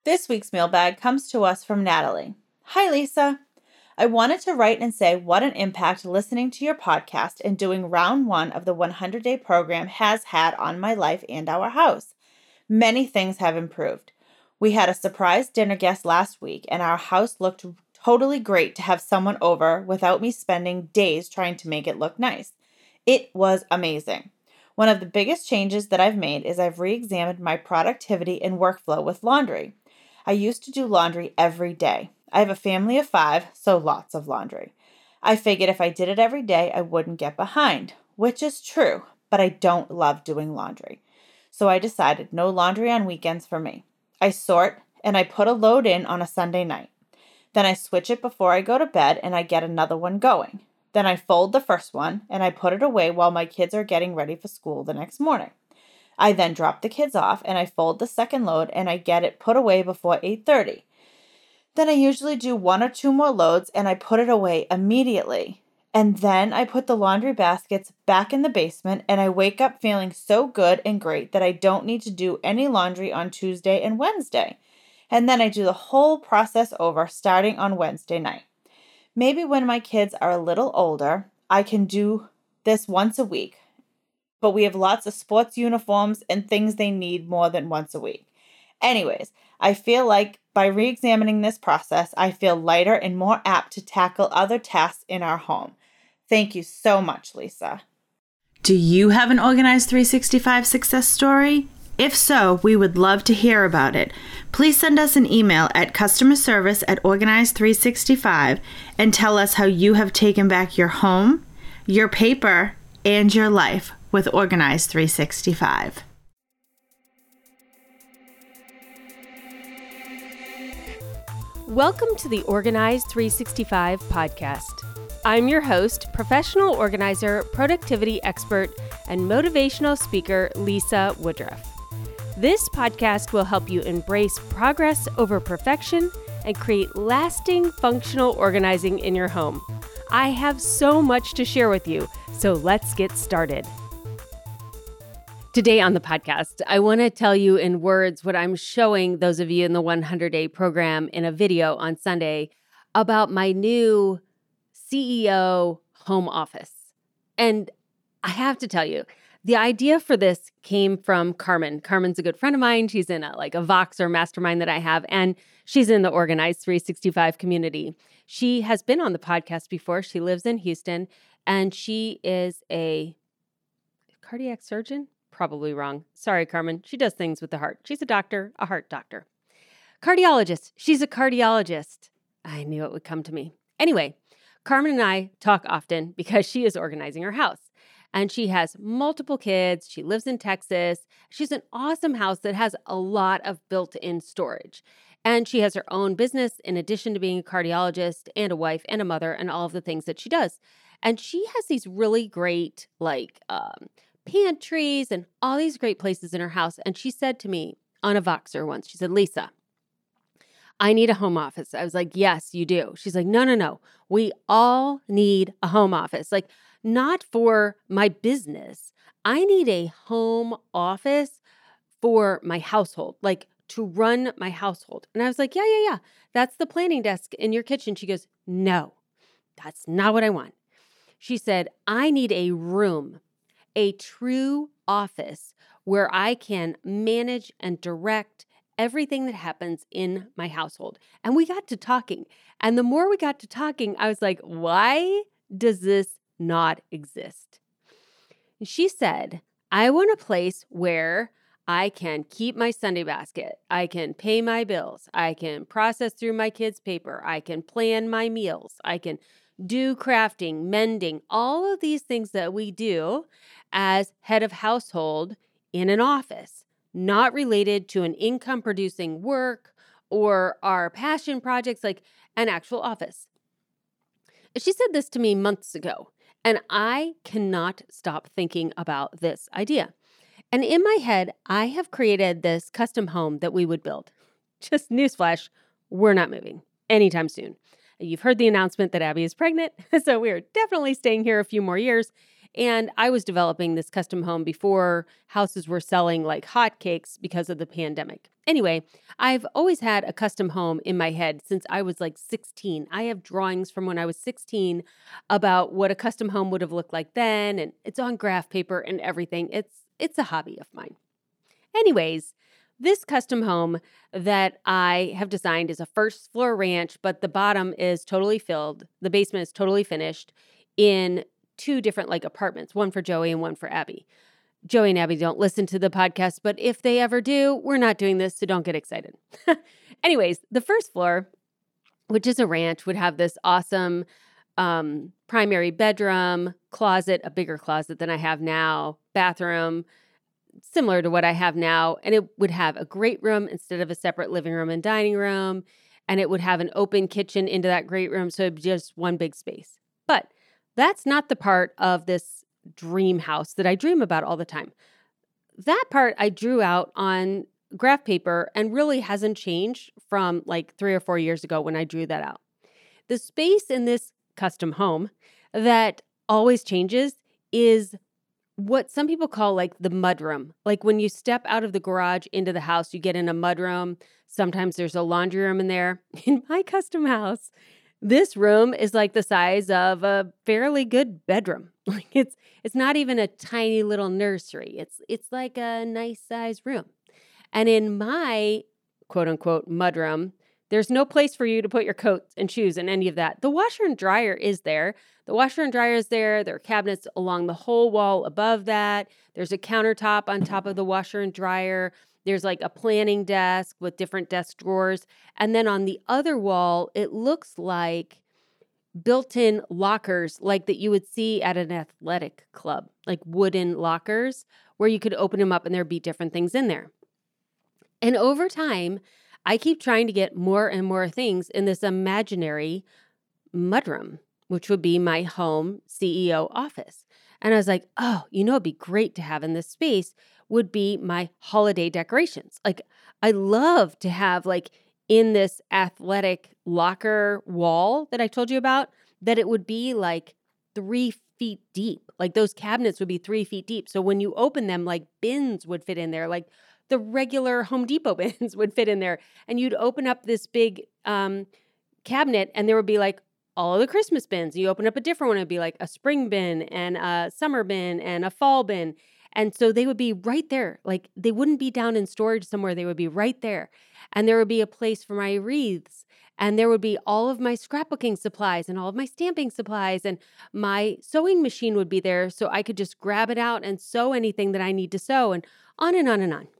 This week's mailbag comes to us from Natalie. Hi, Lisa. I wanted to write and say what an impact listening to your podcast and doing round 1 of the 100-day program has had on my life and our house. Many things have improved. We had a surprise dinner guest last week, and our house looked totally great to have someone over without me spending days trying to make it look nice. It was amazing. One of the biggest changes that I've made is I've re-examined my productivity and workflow with laundry. I used to do laundry every day. I have a family of 5, so lots of laundry. I figured if I did it every day, I wouldn't get behind, which is true, but I don't love doing laundry. So I decided no laundry on weekends for me. I sort and I put a load in on a Sunday night. Then I switch it before I go to bed and I get another one going. Then I fold the first one and I put it away while my kids are getting ready for school the next morning. I then drop the kids off and I fold the second load and I get it put away before 8:30. Then I usually do 1 or 2 more loads and I put it away immediately. And then I put the laundry baskets back in the basement and I wake up feeling so good and great that I don't need to do any laundry on Tuesday and Wednesday. And then I do the whole process over starting on Wednesday night. Maybe when my kids are a little older, I can do this once a week. But we have lots of sports uniforms and things they need more than once a week. Anyways, I feel like by re-examining this process, I feel lighter and more apt to tackle other tasks in our home. Thank you so much, Lisa. Do you have an Organized 365 success story? If so, we would love to hear about it. Please send us an email at customerservice@Organized365 and tell us how you have taken back your home, your paper, and your life with Organized 365. Welcome to the Organized 365 podcast. I'm your host, professional organizer, productivity expert, and motivational speaker, Lisa Woodruff. This podcast will help you embrace progress over perfection and create lasting functional organizing in your home. I have so much to share with you, so let's get started. Today on the podcast, I want to tell you in words what I'm showing those of you in the 100-day program in a video on Sunday about my new CEO home office. And I have to tell you, the idea for this came from Carmen. Carmen's a good friend of mine. She's in a Voxer mastermind that I have, and she's in the Organized 365 community. She has been on the podcast before. She lives in Houston, and she is a cardiac surgeon? Probably wrong. Sorry, Carmen. She does things with the heart. She's a doctor, a heart doctor. Cardiologist. She's a cardiologist. I knew it would come to me. Anyway, Carmen and I talk often because she is organizing her house. And she has multiple kids. She lives in Texas. She's an awesome house that has a lot of built-in storage. And she has her own business in addition to being a cardiologist and a wife and a mother and all of the things that she does. And she has these really great pantries and all these great places in her house. And she said to me on a Voxer once, she said, Lisa, I need a home office. I was like, yes, you do. She's like, no. We all need a home office. Not for my business. I need a home office for my household, to run my household. And I was like, yeah. That's the planning desk in your kitchen. She goes, no, that's not what I want. She said, I need a room, a true office where I can manage and direct everything that happens in my household. And we got to talking. And the more we got to talking, I was like, why does this not exist? And she said, I want a place where I can keep my Sunday basket. I can pay my bills. I can process through my kids' paper. I can plan my meals. I can do crafting, mending, all of these things that we do as head of household in an office, not related to an income-producing work or our passion projects, an actual office. She said this to me months ago, and I cannot stop thinking about this idea. And in my head, I have created this custom home that we would build. Just newsflash, we're not moving anytime soon. You've heard the announcement that Abby is pregnant, so we're definitely staying here a few more years. And I was developing this custom home before houses were selling like hotcakes because of the pandemic. Anyway, I've always had a custom home in my head since I was like 16. I have drawings from when I was 16 about what a custom home would have looked like then, and it's on graph paper and everything. It's a hobby of mine. Anyways, this custom home that I have designed is a first floor ranch, but the bottom is totally filled. The basement is totally finished in 2 different like apartments, one for Joey and one for Abby. Joey and Abby don't listen to the podcast, but if they ever do, we're not doing this, so don't get excited. Anyways, the first floor, which is a ranch, would have this awesome primary bedroom, closet, a bigger closet than I have now, bathroom, similar to what I have now. And it would have a great room instead of a separate living room and dining room. And it would have an open kitchen into that great room. So it'd be just one big space. But that's not the part of this dream house that I dream about all the time. That part I drew out on graph paper and really hasn't changed from like 3 or 4 years ago when I drew that out. The space in this custom home that always changes is what some people call like the mudroom. Like when you step out of the garage into the house, you get in a mudroom. Sometimes there's a laundry room in there. In my custom house, this room is like the size of a fairly good bedroom. Like it's not even a tiny little nursery. It's like a nice size room. And in my quote unquote mudroom, there's no place for you to put your coats and shoes and any of that. The washer and dryer is there. The washer and dryer is there. There are cabinets along the whole wall above that. There's a countertop on top of the washer and dryer. There's like a planning desk with different desk drawers. And then on the other wall, it looks like built-in lockers like that you would see at an athletic club, like wooden lockers where you could open them up and there'd be different things in there. And over time, I keep trying to get more and more things in this imaginary mudroom, which would be my home CEO office. And I was like, oh, it'd be great to have in this space would be my holiday decorations. Like I love to have like in this athletic locker wall that I told you about, that it would be like 3 feet deep. Like those cabinets would be 3 feet deep. So when you open them, like bins would fit in there, like the regular Home Depot bins would fit in there. And you'd open up this big cabinet and there would be like all of the Christmas bins. You open up a different one, it'd be like a spring bin and a summer bin and a fall bin. And so they would be right there. Like they wouldn't be down in storage somewhere. They would be right there. And there would be a place for my wreaths. And there would be all of my scrapbooking supplies and all of my stamping supplies. And my sewing machine would be there so I could just grab it out and sew anything that I need to sew, and on and on and on.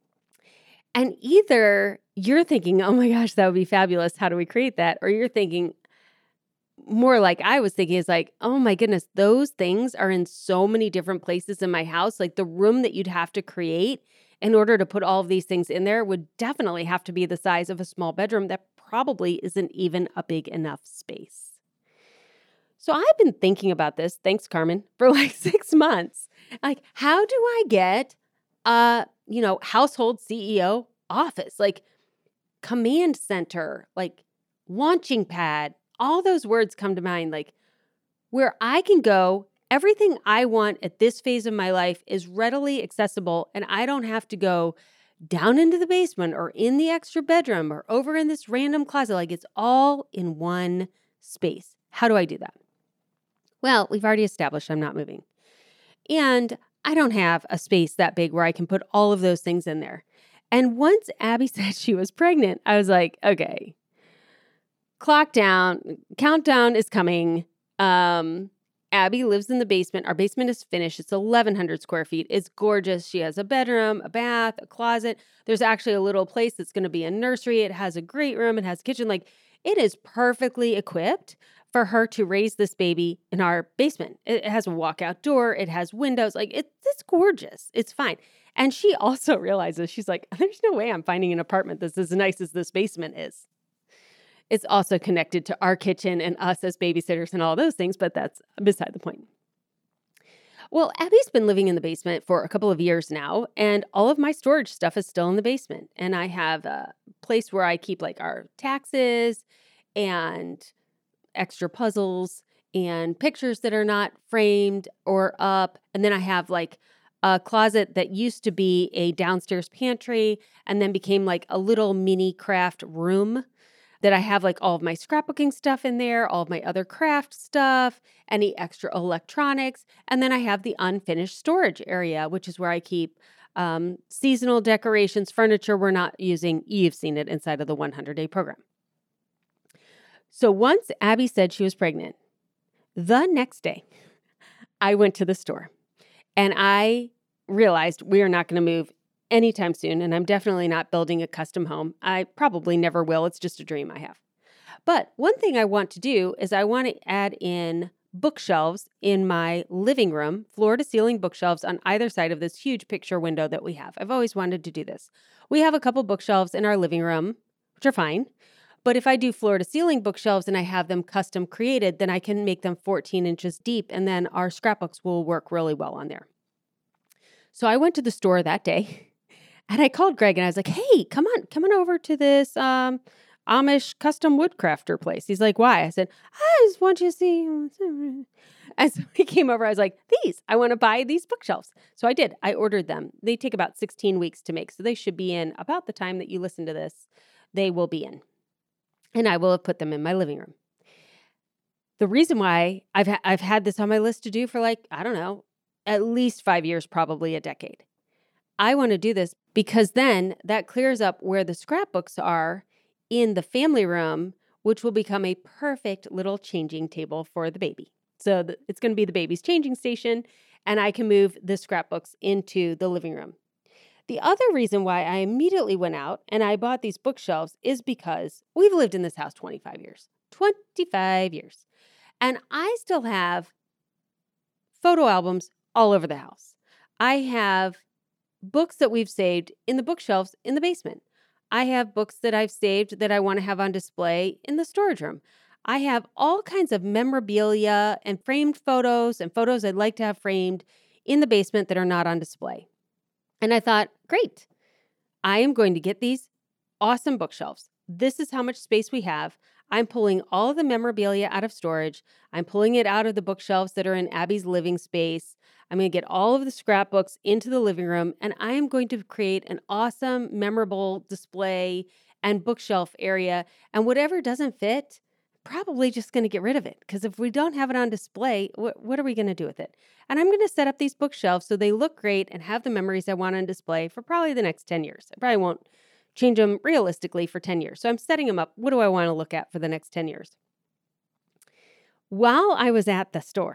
And either you're thinking, oh my gosh, that would be fabulous. How do we create that? Or you're thinking, more like I was thinking, is like, oh my goodness, those things are in so many different places in my house. Like the room that you'd have to create in order to put all of these things in there would definitely have to be the size of a small bedroom that probably isn't even a big enough space. So I've been thinking about this, thanks Carmen, for like 6 months. Like, how do I get a household CEO office, like command center, like launching pad, all those words come to mind, like where I can go, everything I want at this phase of my life is readily accessible and I don't have to go down into the basement or in the extra bedroom or over in this random closet. Like it's all in one space. How do I do that? Well, we've already established I'm not moving. And I don't have a space that big where I can put all of those things in there. And once Abby said she was pregnant, I was like, okay, clock down, countdown is coming. Abby lives in the basement. Our basement is finished. It's 1,100 square feet. It's gorgeous. She has a bedroom, a bath, a closet. There's actually a little place that's going to be a nursery. It has a great room. It has a kitchen. Like it is perfectly equipped for her to raise this baby in our basement. It has a walkout door. It has windows. Like it's gorgeous. It's fine. And she also realizes, she's like, there's no way I'm finding an apartment that's as nice as this basement is. It's also connected to our kitchen and us as babysitters and all those things, but that's beside the point. Well, Abby's been living in the basement for a couple of years now, and all of my storage stuff is still in the basement. And I have a place where I keep like our taxes and extra puzzles and pictures that are not framed or up. And then I have like a closet that used to be a downstairs pantry and then became like a little mini craft room that I have like all of my scrapbooking stuff in there, all of my other craft stuff, any extra electronics. And then I have the unfinished storage area, which is where I keep seasonal decorations, furniture we're not using. You've seen it inside of the 100-day program. So once Abby said she was pregnant, the next day I went to the store and I realized we are not going to move anytime soon, and I'm definitely not building a custom home. I probably never will. It's just a dream I have. But one thing I want to do is I want to add in bookshelves in my living room, floor-to-ceiling bookshelves on either side of this huge picture window that we have. I've always wanted to do this. We have a couple bookshelves in our living room, which are fine. But if I do floor-to-ceiling bookshelves and I have them custom created, then I can make them 14 inches deep, and then our scrapbooks will work really well on there. So I went to the store that day. And I called Greg and I was like, hey, come on over to this Amish custom woodcrafter place. He's like, why? I said, I just want you to see. And so he came over. I was like, I want to buy these bookshelves. So I did. I ordered them. They take about 16 weeks to make. So they should be in about the time that you listen to this. They will be in. And I will have put them in my living room. The reason why I've had this on my list to do for like, I don't know, at least 5 years, probably a decade. I want to do this because then that clears up where the scrapbooks are in the family room, which will become a perfect little changing table for the baby. So it's going to be the baby's changing station, and I can move the scrapbooks into the living room. The other reason why I immediately went out and I bought these bookshelves is because we've lived in this house 25 years. 25 years. And I still have photo albums all over the house. I have books that we've saved in the bookshelves in the basement. I have books that I've saved that I want to have on display in the storage room. I have all kinds of memorabilia and framed photos and photos I'd like to have framed in the basement that are not on display. And I thought, great, I am going to get these awesome bookshelves. This is how much space we have. I'm pulling all of the memorabilia out of storage. I'm pulling it out of the bookshelves that are in Abby's living space. I'm going to get all of the scrapbooks into the living room, and I am going to create an awesome, memorable display and bookshelf area. And whatever doesn't fit, probably just going to get rid of it. Because if we don't have it on display, what are we going to do with it? And I'm going to set up these bookshelves so they look great and have the memories I want on display for probably the next 10 years. I probably won't change them realistically for 10 years. So I'm setting them up. What do I want to look at for the next 10 years? While I was at the store,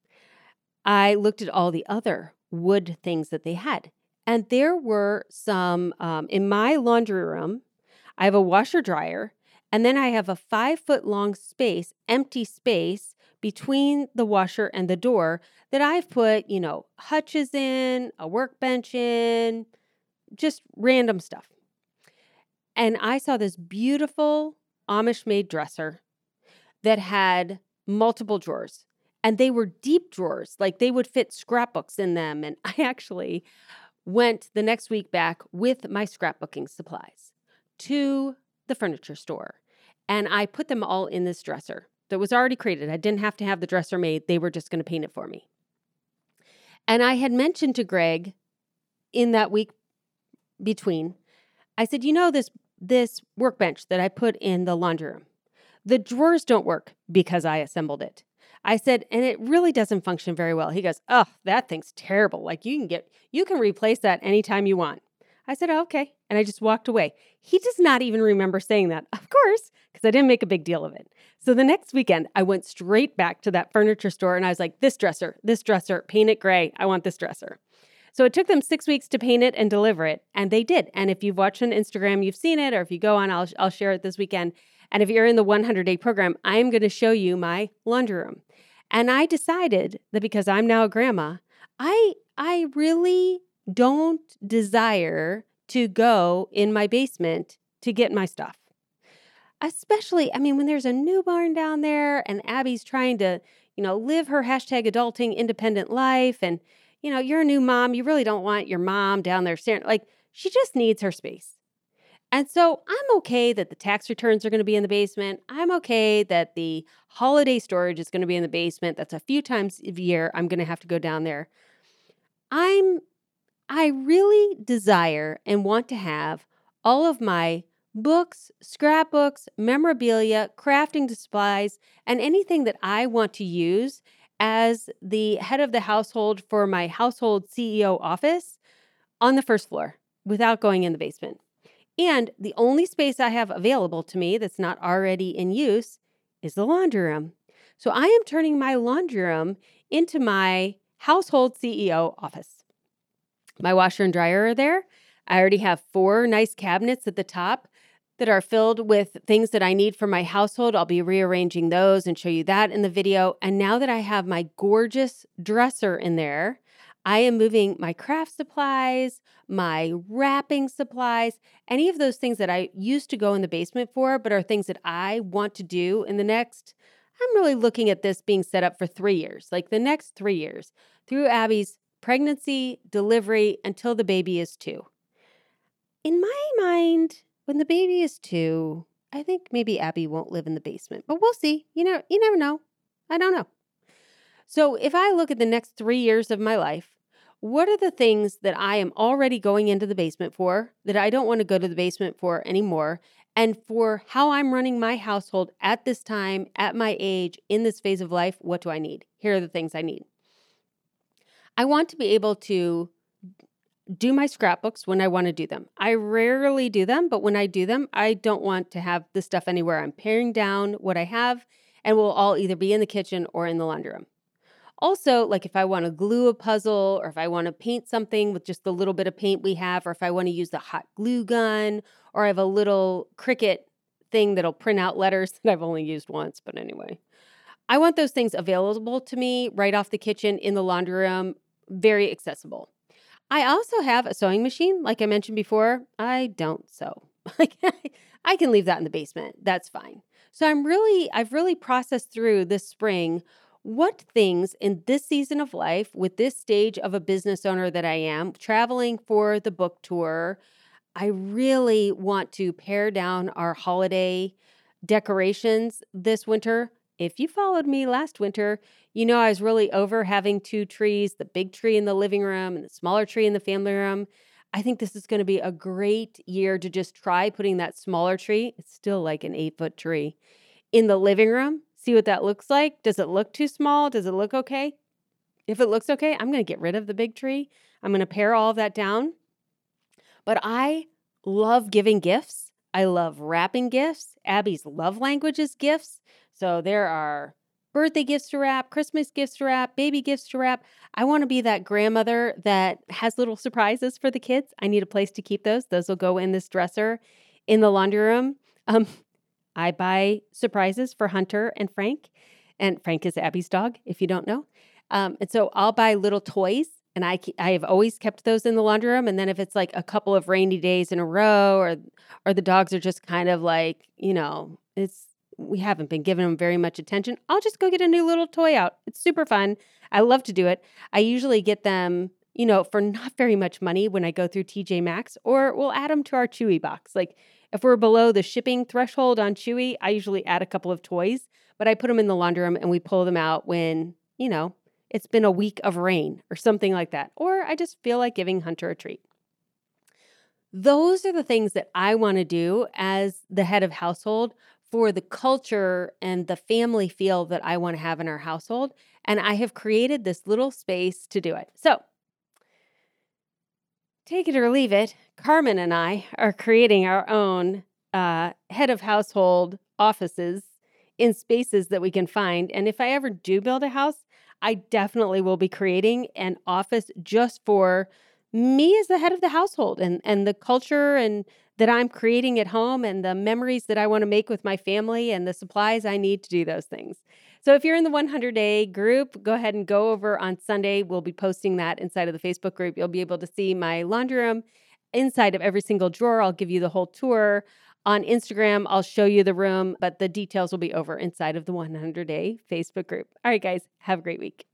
I looked at all the other wood things that they had. And there were some, in my laundry room, I have a washer dryer, and then I have a 5-foot long space, empty space between the washer and the door that I've put, hutches in, a workbench in, just random stuff. And I saw this beautiful Amish-made dresser that had multiple drawers. And they were deep drawers, like they would fit scrapbooks in them. And I actually went the next week back with my scrapbooking supplies to the furniture store. And I put them all in this dresser that was already created. I didn't have to have the dresser made. They were just going to paint it for me. And I had mentioned to Greg in that week between, I said, this workbench that I put in the laundry room, the drawers don't work because I assembled it. I said, and it really doesn't function very well. He goes, oh, that thing's terrible. Like you can replace that anytime you want. I said, oh, okay. And I just walked away. He does not even remember saying that, of course, because I didn't make a big deal of it. So the next weekend, I went straight back to that furniture store and I was like, this dresser, paint it gray. I want this dresser. So it took them 6 weeks to paint it and deliver it, and they did. And if you've watched on Instagram, you've seen it, or if you go on, I'll share it this weekend. And if you're in the 100-day program, I'm going to show you my laundry room. And I decided that because I'm now a grandma, I really don't desire to go in my basement to get my stuff. Especially, when there's a newborn down there and Abby's trying to, live her #adulting independent life. And, you're a new mom. You really don't want your mom down there staring. Like, she just needs her space. And so I'm okay that the tax returns are going to be in the basement. I'm okay that the holiday storage is going to be in the basement. That's a few times a year I'm going to have to go down there. I really desire and want to have all of my books, scrapbooks, memorabilia, crafting supplies, and anything that I want to use as the head of the household for my household CEO office on the first floor without going in the basement. And the only space I have available to me that's not already in use is the laundry room. So I am turning my laundry room into my household CEO office. My washer and dryer are there. I already have 4 nice cabinets at the top that are filled with things that I need for my household. I'll be rearranging those and show you that in the video. And now that I have my gorgeous dresser in there, I am moving my craft supplies, my wrapping supplies, any of those things that I used to go in the basement for, but are things that I want to do in the next, I'm really looking at this being set up for 3 years, like the next 3 years, through Abby's pregnancy, delivery, until the baby is 2. In my mind, when the baby is 2, I think maybe Abby won't live in the basement, but we'll see. You never know. I don't know. So if I look at the next 3 years of my life, what are the things that I am already going into the basement for that I don't want to go to the basement for anymore? And for how I'm running my household at this time, at my age, in this phase of life, what do I need? Here are the things I need. I want to be able to do my scrapbooks when I want to do them. I rarely do them, but when I do them, I don't want to have the stuff anywhere. I'm paring down what I have, and we'll all either be in the kitchen or in the laundry room. Also, like if I want to glue a puzzle or if I want to paint something with just the little bit of paint we have, or if I want to use the hot glue gun, or I have a little Cricut thing that'll print out letters that I've only used once, but anyway. I want those things available to me right off the kitchen in the laundry room, very accessible. I also have a sewing machine. Like I mentioned before, I don't sew. I can leave that in the basement. That's fine. So I've really processed through this spring what things in this season of life, with this stage of a business owner that I am, traveling for the book tour, I really want to pare down our holiday decorations this winter. If you followed me last winter, you know I was really over having 2 trees, the big tree in the living room and the smaller tree in the family room. I think this is going to be a great year to just try putting that smaller tree, it's still like an 8-foot tree, in the living room. See what that looks like. Does it look too small? Does it look okay? If it looks okay, I'm going to get rid of the big tree. I'm going to pare all of that down. But I love giving gifts. I love wrapping gifts. Abby's love language is gifts. So there are birthday gifts to wrap, Christmas gifts to wrap, baby gifts to wrap. I want to be that grandmother that has little surprises for the kids. I need a place to keep those. Those will go in this dresser in the laundry room. I buy surprises for Hunter and Frank is Abby's dog, if you don't know. And so I'll buy little toys, and I have always kept those in the laundry room. And then if it's like a couple of rainy days in a row, or the dogs are just kind of like, we haven't been giving them very much attention, I'll just go get a new little toy out. It's super fun. I love to do it. I usually get them, for not very much money when I go through TJ Maxx, or we'll add them to our Chewy box. Like if we're below the shipping threshold on Chewy, I usually add a couple of toys, but I put them in the laundry room and we pull them out when, it's been a week of rain or something like that. Or I just feel like giving Hunter a treat. Those are the things that I want to do as the head of household for the culture and the family feel that I want to have in our household. And I have created this little space to do it. So take it or leave it, Carmen and I are creating our own head of household offices in spaces that we can find. And if I ever do build a house, I definitely will be creating an office just for me as the head of the household and the culture and that I'm creating at home and the memories that I want to make with my family and the supplies I need to do those things. So if you're in the 100-day group, go ahead and go over on Sunday. We'll be posting that inside of the Facebook group. You'll be able to see my laundry room inside of every single drawer. I'll give you the whole tour. On Instagram, I'll show you the room, but the details will be over inside of the 100-day Facebook group. All right, guys, have a great week.